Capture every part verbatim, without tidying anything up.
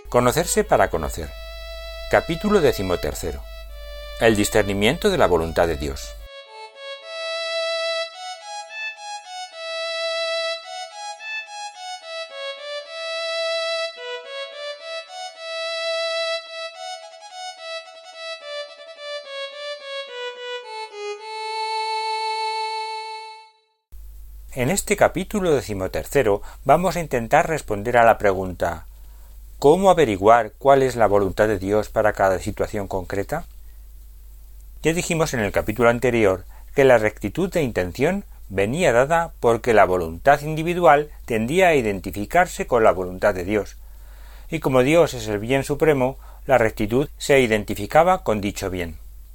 Conocerse para conocer. Capítulo decimotercero. El discernimiento de la voluntad de Dios. En este capítulo decimotercero vamos a intentar responder a la pregunta ¿cómo averiguar cuál es la voluntad de Dios para cada situación concreta? Ya dijimos en el capítulo anterior que la rectitud de intención venía dada porque la voluntad individual tendía a identificarse con la voluntad de Dios, y como Dios es el bien supremo, la rectitud se identificaba con dicho bien.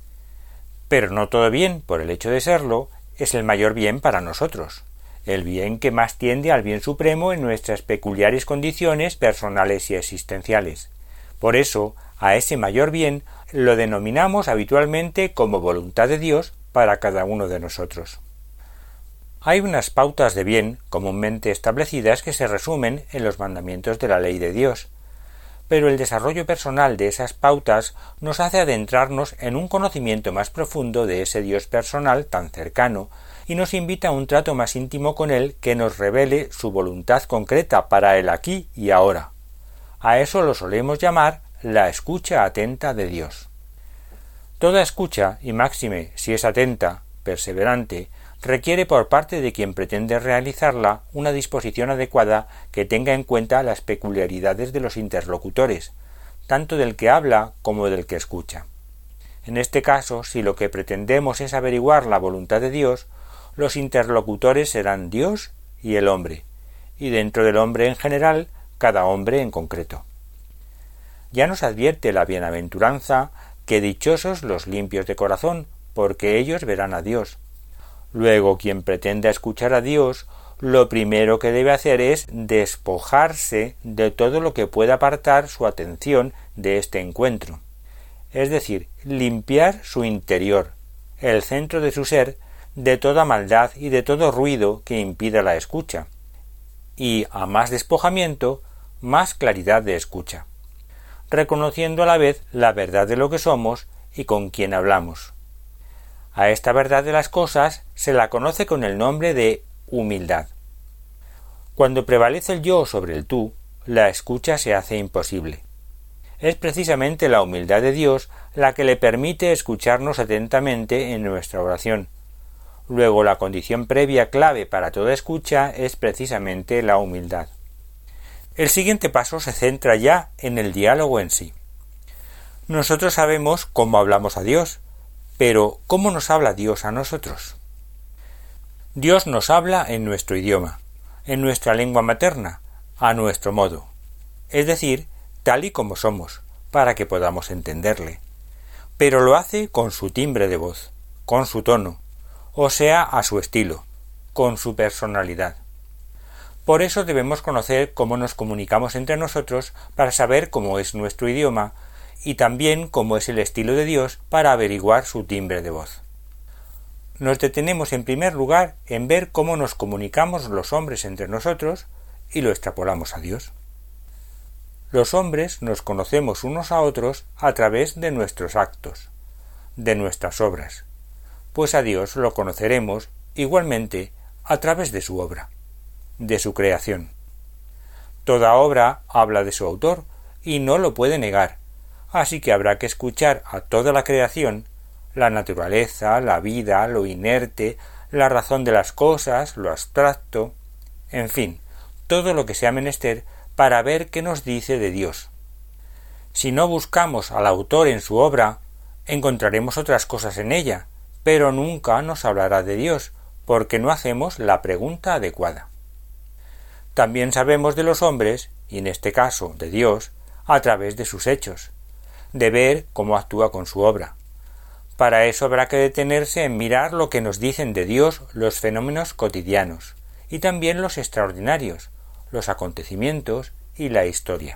Pero no todo bien, por el hecho de serlo, es el mayor bien para nosotros, el bien que más tiende al bien supremo en nuestras peculiares condiciones personales y existenciales. Por eso, a ese mayor bien lo denominamos habitualmente como voluntad de Dios para cada uno de nosotros. Hay unas pautas de bien comúnmente establecidas que se resumen en los mandamientos de la ley de Dios, pero el desarrollo personal de esas pautas nos hace adentrarnos en un conocimiento más profundo de ese Dios personal tan cercano y nos invita a un trato más íntimo con Él que nos revele su voluntad concreta para el aquí y ahora. A eso lo solemos llamar la escucha atenta de Dios. Toda escucha, y máxime si es atenta, perseverante, requiere por parte de quien pretende realizarla una disposición adecuada que tenga en cuenta las peculiaridades de los interlocutores, tanto del que habla como del que escucha. En este caso, si lo que pretendemos es averiguar la voluntad de Dios, los interlocutores serán Dios y el hombre, y dentro del hombre en general, cada hombre en concreto. Ya nos advierte la bienaventuranza que dichosos los limpios de corazón, porque ellos verán a Dios. Luego, quien pretenda escuchar a Dios, lo primero que debe hacer es despojarse de todo lo que pueda apartar su atención de este encuentro, es decir, limpiar su interior, el centro de su ser, de toda maldad y de todo ruido que impida la escucha, y a más despojamiento, más claridad de escucha, reconociendo a la vez la verdad de lo que somos y con quien hablamos. A esta verdad de las cosas se la conoce con el nombre de humildad. Cuando prevalece el yo sobre el tú, la escucha se hace imposible. Es precisamente la humildad de Dios la que le permite escucharnos atentamente en nuestra oración. Luego, la condición previa clave para toda escucha es precisamente la humildad. El siguiente paso se centra ya en el diálogo en sí. Nosotros sabemos cómo hablamos a Dios, pero ¿cómo nos habla Dios a nosotros? Dios nos habla en nuestro idioma, en nuestra lengua materna, a nuestro modo, es decir, tal y como somos, para que podamos entenderle. Pero lo hace con su timbre de voz, con su tono, o sea, a su estilo, con su personalidad. Por eso debemos conocer cómo nos comunicamos entre nosotros para saber cómo es nuestro idioma y también cómo es el estilo de Dios para averiguar su timbre de voz. Nos detenemos en primer lugar en ver cómo nos comunicamos los hombres entre nosotros y lo extrapolamos a Dios. Los hombres nos conocemos unos a otros a través de nuestros actos, de nuestras obras, pues a Dios lo conoceremos igualmente a través de su obra, de su creación. Toda obra habla de su autor y no lo puede negar, así que habrá que escuchar a toda la creación, la naturaleza, la vida, lo inerte, la razón de las cosas, lo abstracto, en fin, todo lo que sea menester para ver qué nos dice de Dios. Si no buscamos al autor en su obra, encontraremos otras cosas en ella, pero nunca nos hablará de Dios, porque no hacemos la pregunta adecuada. También sabemos de los hombres, y en este caso de Dios, a través de sus hechos, de ver cómo actúa con su obra. Para eso habrá que detenerse en mirar lo que nos dicen de Dios los fenómenos cotidianos, y también los extraordinarios, los acontecimientos y la historia.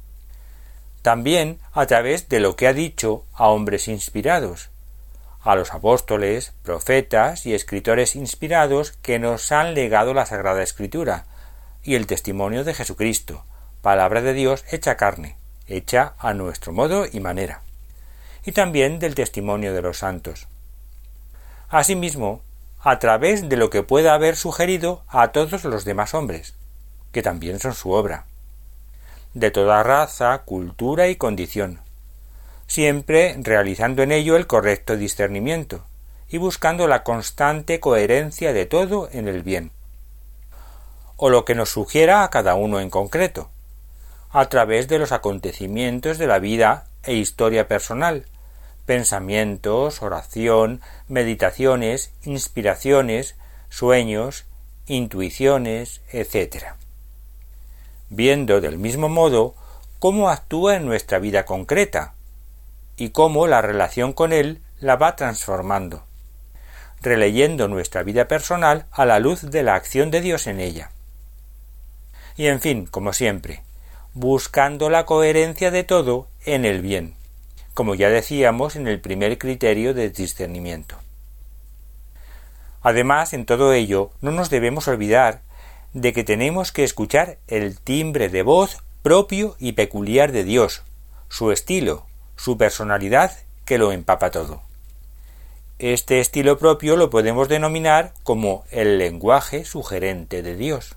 También a través de lo que ha dicho a hombres inspirados, a los apóstoles, profetas y escritores inspirados que nos han legado la Sagrada Escritura y el testimonio de Jesucristo, palabra de Dios hecha carne, hecha a nuestro modo y manera, y también del testimonio de los santos. Asimismo, a través de lo que pueda haber sugerido a todos los demás hombres, que también son su obra, de toda raza, cultura y condición, siempre realizando en ello el correcto discernimiento y buscando la constante coherencia de todo en el bien, o lo que nos sugiera a cada uno en concreto, a través de los acontecimientos de la vida e historia personal, pensamientos, oración, meditaciones, inspiraciones, sueños, intuiciones, etcétera. Viendo del mismo modo cómo actúa en nuestra vida concreta y cómo la relación con él la va transformando, releyendo nuestra vida personal a la luz de la acción de Dios en ella. Y en fin, como siempre, buscando la coherencia de todo en el bien, como ya decíamos en el primer criterio de discernimiento. Además, en todo ello, no nos debemos olvidar de que tenemos que escuchar el timbre de voz propio y peculiar de Dios, su estilo, su personalidad que lo empapa todo. Este estilo propio lo podemos denominar como el lenguaje sugerente de Dios.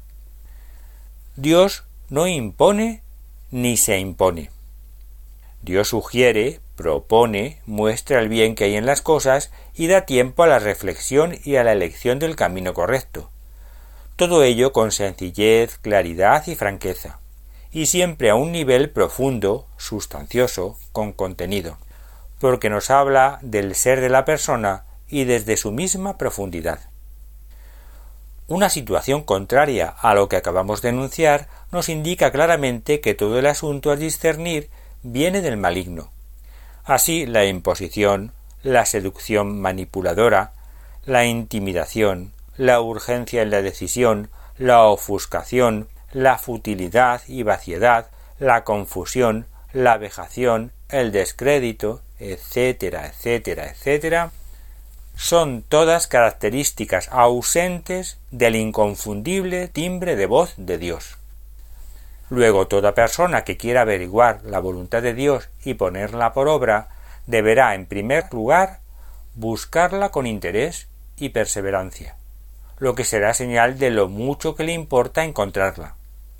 Dios no impone ni se impone. Dios sugiere, propone, muestra el bien que hay en las cosas y da tiempo a la reflexión y a la elección del camino correcto. Todo ello con sencillez, claridad y franqueza, y siempre a un nivel profundo, sustancioso, con contenido, porque nos habla del ser de la persona y desde su misma profundidad. Una situación contraria a lo que acabamos de enunciar nos indica claramente que todo el asunto a discernir viene del maligno. Así, la imposición, la seducción manipuladora, la intimidación, la urgencia en la decisión, la ofuscación, la futilidad y vaciedad, la confusión, la vejación, el descrédito, etcétera, etcétera, etcétera, son todas características ausentes del inconfundible timbre de voz de Dios. Luego, toda persona que quiera averiguar la voluntad de Dios y ponerla por obra, deberá, en primer lugar, buscarla con interés y perseverancia, lo que será señal de lo mucho que le importa encontrarla.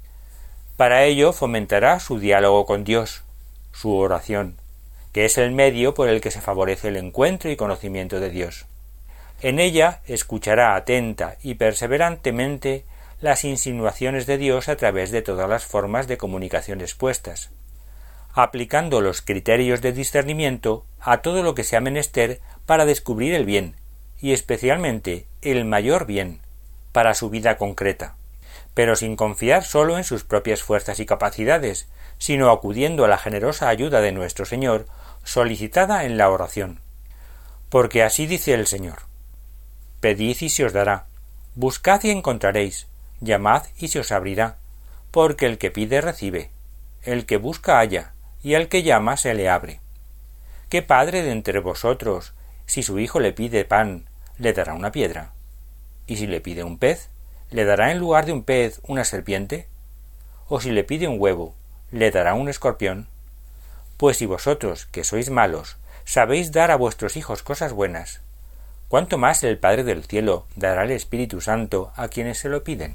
Para ello fomentará su diálogo con Dios, su oración, que es el medio por el que se favorece el encuentro y conocimiento de Dios. En ella escuchará atenta y perseverantemente las insinuaciones de Dios a través de todas las formas de comunicación expuestas, aplicando los criterios de discernimiento a todo lo que sea menester para descubrir el bien, y especialmente el mayor bien, para su vida concreta, pero sin confiar sólo en sus propias fuerzas y capacidades, sino acudiendo a la generosa ayuda de nuestro Señor, solicitada en la oración. Porque así dice el Señor: pedid y se os dará, buscad y encontraréis, llamad y se os abrirá, porque el que pide recibe, el que busca halla, y al que llama se le abre. ¿Qué padre de entre vosotros, si su hijo le pide pan, le dará una piedra? ¿Y si le pide un pez, le dará en lugar de un pez una serpiente? ¿O si le pide un huevo, le dará un escorpión? Pues si vosotros, que sois malos, sabéis dar a vuestros hijos cosas buenas, ¿cuánto más el Padre del cielo dará el Espíritu Santo a quienes se lo piden?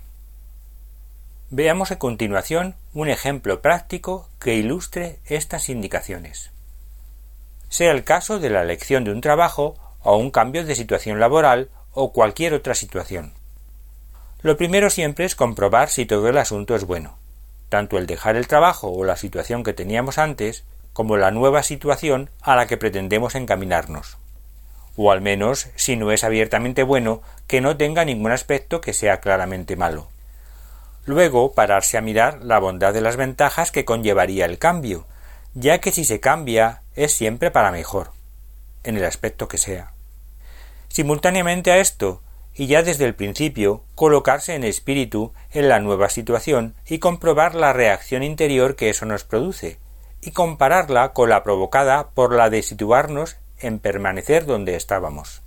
Veamos a continuación un ejemplo práctico que ilustre estas indicaciones. Sea el caso de la elección de un trabajo o un cambio de situación laboral o cualquier otra situación. Lo primero siempre es comprobar si todo el asunto es bueno, tanto el dejar el trabajo o la situación que teníamos antes, como la nueva situación a la que pretendemos encaminarnos. O al menos, si no es abiertamente bueno, que no tenga ningún aspecto que sea claramente malo. Luego, pararse a mirar la bondad de las ventajas que conllevaría el cambio, ya que si se cambia es siempre para mejor, en el aspecto que sea. Simultáneamente a esto, y ya desde el principio, colocarse en espíritu en la nueva situación y comprobar la reacción interior que eso nos produce, y compararla con la provocada por la de situarnos en permanecer donde estábamos,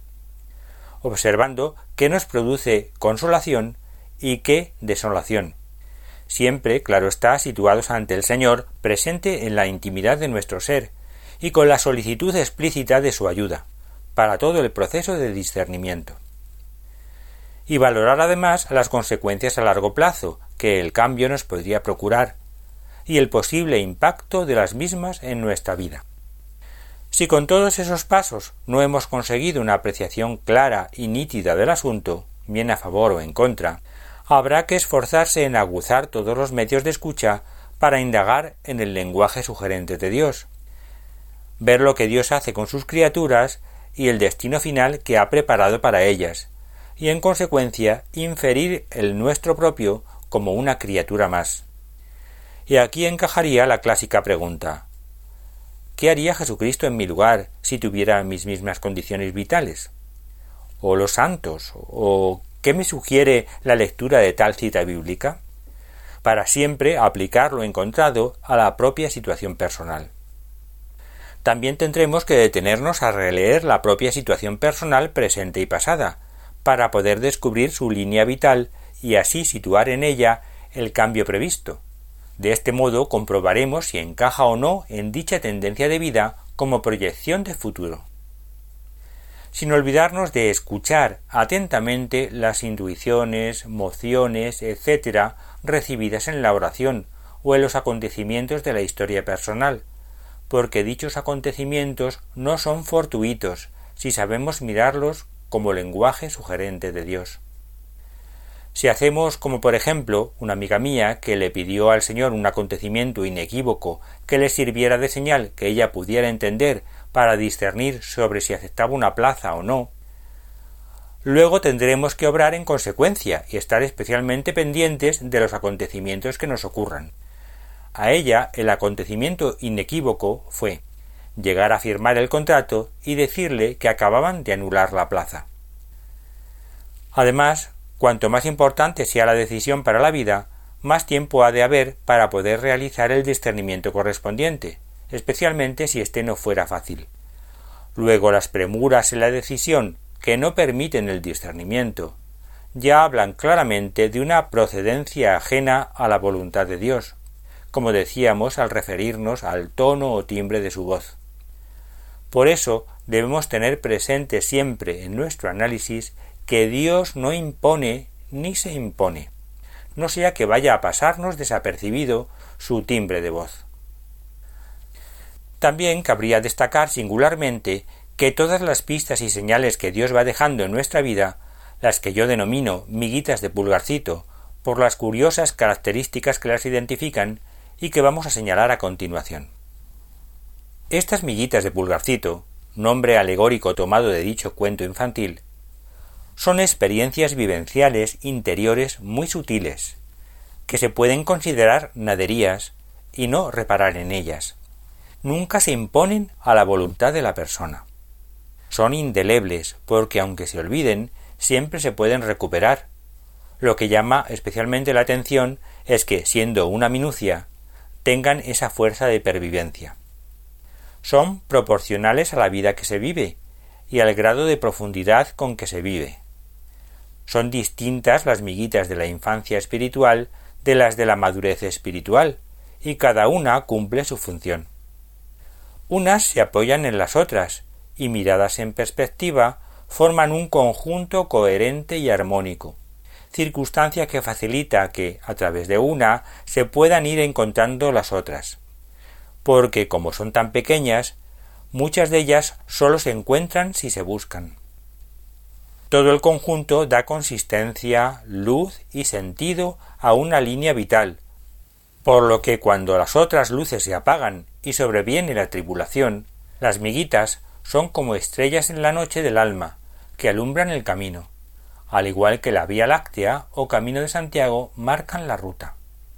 observando qué nos produce consolación y qué desolación, siempre, claro está, situados ante el Señor, presente en la intimidad de nuestro ser, y con la solicitud explícita de su ayuda, para todo el proceso de discernimiento. Y valorar además las consecuencias a largo plazo que el cambio nos podría procurar, y el posible impacto de las mismas en nuestra vida. Si con todos esos pasos no hemos conseguido una apreciación clara y nítida del asunto, bien a favor o en contra, habrá que esforzarse en aguzar todos los medios de escucha para indagar en el lenguaje sugerente de Dios, ver lo que Dios hace con sus criaturas y el destino final que ha preparado para ellas, y en consecuencia inferir el nuestro propio como una criatura más. Y aquí encajaría la clásica pregunta: ¿qué haría Jesucristo en mi lugar si tuviera mis mismas condiciones vitales? ¿O los santos? ¿O qué me sugiere la lectura de tal cita bíblica? Para siempre aplicar lo encontrado a la propia situación personal. También tendremos que detenernos a releer la propia situación personal presente y pasada, para poder descubrir su línea vital y así situar en ella el cambio previsto. De este modo comprobaremos si encaja o no en dicha tendencia de vida como proyección de futuro. Sin olvidarnos de escuchar atentamente las intuiciones, mociones, etcétera recibidas en la oración o en los acontecimientos de la historia personal, porque dichos acontecimientos no son fortuitos si sabemos mirarlos como lenguaje sugerente de Dios. Si hacemos como por ejemplo una amiga mía que le pidió al Señor un acontecimiento inequívoco que le sirviera de señal que ella pudiera entender para discernir sobre si aceptaba una plaza o no, luego tendremos que obrar en consecuencia y estar especialmente pendientes de los acontecimientos que nos ocurran. A ella el acontecimiento inequívoco fue llegar a firmar el contrato y decirle que acababan de anular la plaza. Además, cuanto más importante sea la decisión para la vida, más tiempo ha de haber para poder realizar el discernimiento correspondiente, especialmente si éste no fuera fácil. Luego las premuras en la decisión que no permiten el discernimiento ya hablan claramente de una procedencia ajena a la voluntad de Dios, como decíamos al referirnos al tono o timbre de su voz. Por eso debemos tener presente siempre en nuestro análisis que Dios no impone ni se impone, no sea que vaya a pasarnos desapercibido su timbre de voz. También cabría destacar singularmente que todas las pistas y señales que Dios va dejando en nuestra vida, las que yo denomino miguitas de pulgarcito, por las curiosas características que las identifican y que vamos a señalar a continuación. Estas miguitas de pulgarcito, nombre alegórico tomado de dicho cuento infantil, son experiencias vivenciales interiores muy sutiles, que se pueden considerar naderías y no reparar en ellas. Nunca se imponen a la voluntad de la persona. Son indelebles porque aunque se olviden, siempre se pueden recuperar. Lo que llama especialmente la atención es que, siendo una minucia, tengan esa fuerza de pervivencia. Son proporcionales a la vida que se vive y al grado de profundidad con que se vive. Son distintas las miguitas de la infancia espiritual de las de la madurez espiritual, y cada una cumple su función. Unas se apoyan en las otras, y miradas en perspectiva forman un conjunto coherente y armónico, circunstancia que facilita que, a través de una, se puedan ir encontrando las otras, porque, como son tan pequeñas, muchas de ellas sólo se encuentran si se buscan. Todo el conjunto da consistencia, luz y sentido a una línea vital, por lo que cuando las otras luces se apagan y sobreviene la tribulación, las miguitas son como estrellas en la noche del alma, que alumbran el camino, al igual que la Vía Láctea o Camino de Santiago marcan la ruta.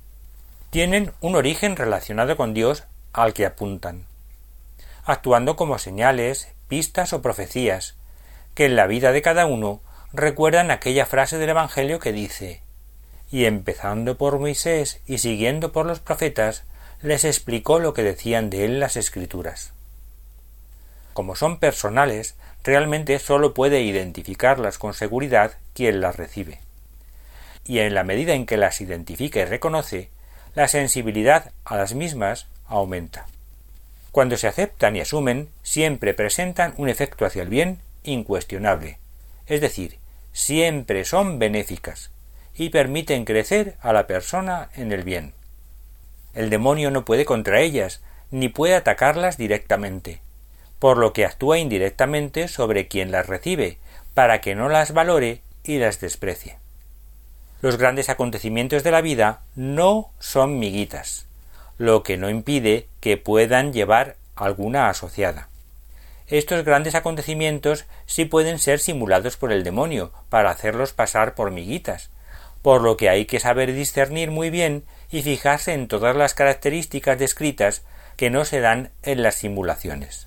Tienen un origen relacionado con Dios al que apuntan, actuando como señales, pistas o profecías, que en la vida de cada uno recuerdan aquella frase del Evangelio que dice: y empezando por Moisés y siguiendo por los profetas, les explicó lo que decían de él las Escrituras. Como son personales, realmente sólo puede identificarlas con seguridad quien las recibe. y en la medida en que las identifica y reconoce, la sensibilidad a las mismas aumenta. Cuando se aceptan y asumen, siempre presentan un efecto hacia el bien incuestionable, es decir, siempre son benéficas y permiten crecer a la persona en el bien. El demonio no puede contra ellas, ni puede atacarlas directamente, por lo que actúa indirectamente sobre quien las recibe, para que no las valore y las desprecie. Los grandes acontecimientos de la vida no son miguitas, lo que no impide que puedan llevar alguna asociada. Estos grandes acontecimientos sí pueden ser simulados por el demonio para hacerlos pasar por miguitas, por lo que hay que saber discernir muy bien y fijarse en todas las características descritas que no se dan en las simulaciones.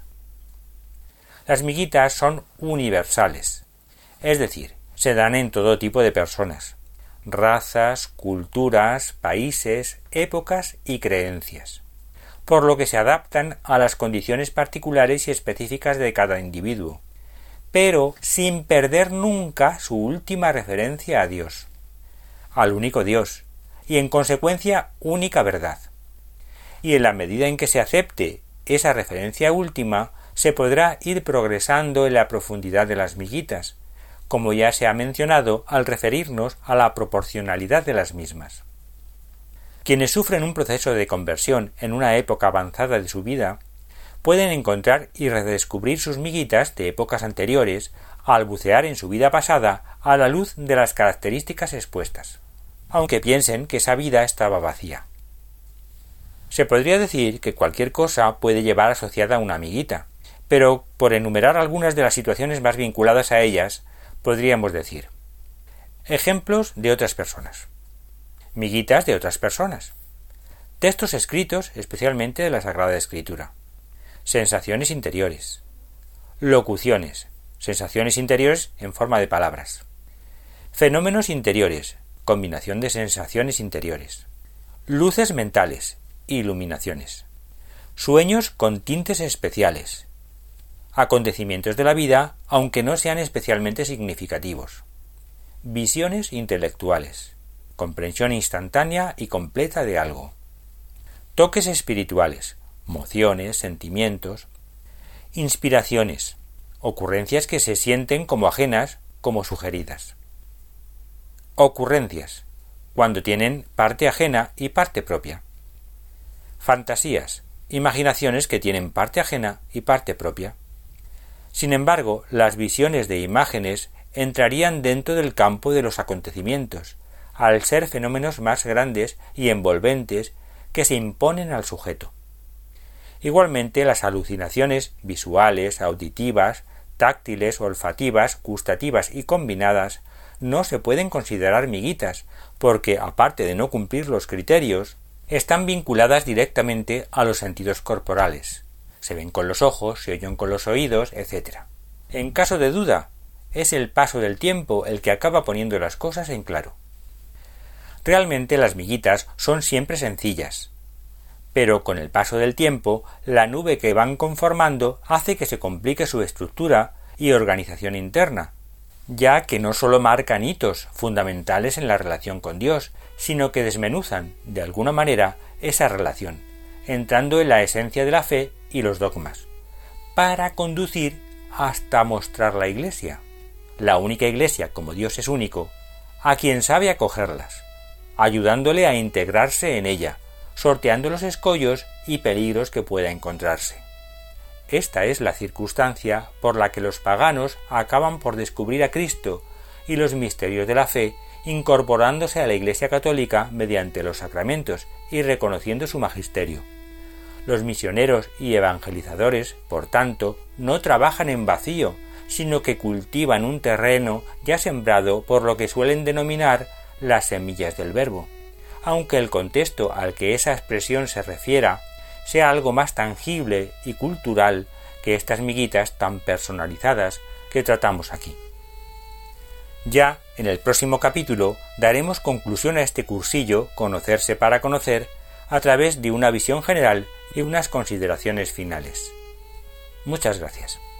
Las miguitas son universales, es decir, se dan en todo tipo de personas, razas, culturas, países, épocas y creencias, por lo que se adaptan a las condiciones particulares y específicas de cada individuo, pero sin perder nunca su última referencia a Dios, al único Dios, y en consecuencia única verdad. Y en la medida en que se acepte esa referencia última, se podrá ir progresando en la profundidad de las miguitas, como ya se ha mencionado al referirnos a la proporcionalidad de las mismas. Quienes sufren un proceso de conversión en una época avanzada de su vida, pueden encontrar y redescubrir sus miguitas de épocas anteriores al bucear en su vida pasada a la luz de las características expuestas, aunque piensen que esa vida estaba vacía. Se podría decir que cualquier cosa puede llevar asociada a una miguita, pero por enumerar algunas de las situaciones más vinculadas a ellas, podríamos decir: ejemplos de otras personas, miguitas de otras personas, textos escritos especialmente de la Sagrada Escritura, sensaciones interiores, locuciones, sensaciones interiores en forma de palabras, fenómenos interiores, combinación de sensaciones interiores, luces mentales, iluminaciones, sueños con tintes especiales, acontecimientos de la vida aunque no sean especialmente significativos, visiones intelectuales, comprensión instantánea y completa de algo, toques espirituales, mociones, sentimientos, inspiraciones, ocurrencias que se sienten como ajenas, como sugeridas, ocurrencias, cuando tienen parte ajena y parte propia, fantasías, imaginaciones que tienen parte ajena y parte propia. Sin embargo, las visiones de imágenes entrarían dentro del campo de los acontecimientos, al ser fenómenos más grandes y envolventes que se imponen al sujeto. Igualmente, las alucinaciones visuales, auditivas, táctiles, olfativas, gustativas y combinadas no se pueden considerar miguitas, porque, aparte de no cumplir los criterios, están vinculadas directamente a los sentidos corporales. Se ven con los ojos, se oyen con los oídos, etcétera. En caso de duda, es el paso del tiempo el que acaba poniendo las cosas en claro. Realmente las miguitas son siempre sencillas, pero con el paso del tiempo, la nube que van conformando hace que se complique su estructura y organización interna, ya que no sólo marcan hitos fundamentales en la relación con Dios, sino que desmenuzan, de alguna manera, esa relación, entrando en la esencia de la fe y los dogmas, para conducir hasta mostrar la Iglesia, la única Iglesia, como Dios es único, a quien sabe acogerlas, ayudándole a integrarse en ella, sorteando los escollos y peligros que pueda encontrarse. Esta es la circunstancia por la que los paganos acaban por descubrir a Cristo y los misterios de la fe, incorporándose a la Iglesia católica mediante los sacramentos y reconociendo su magisterio. Los misioneros y evangelizadores, por tanto, no trabajan en vacío, sino que cultivan un terreno ya sembrado por lo que suelen denominar las semillas del verbo, aunque el contexto al que esa expresión se refiera sea algo más tangible y cultural que estas miguitas tan personalizadas que tratamos aquí. Ya en el próximo capítulo daremos conclusión a este cursillo Conocerse para conocer a través de una visión general y unas consideraciones finales. Muchas gracias.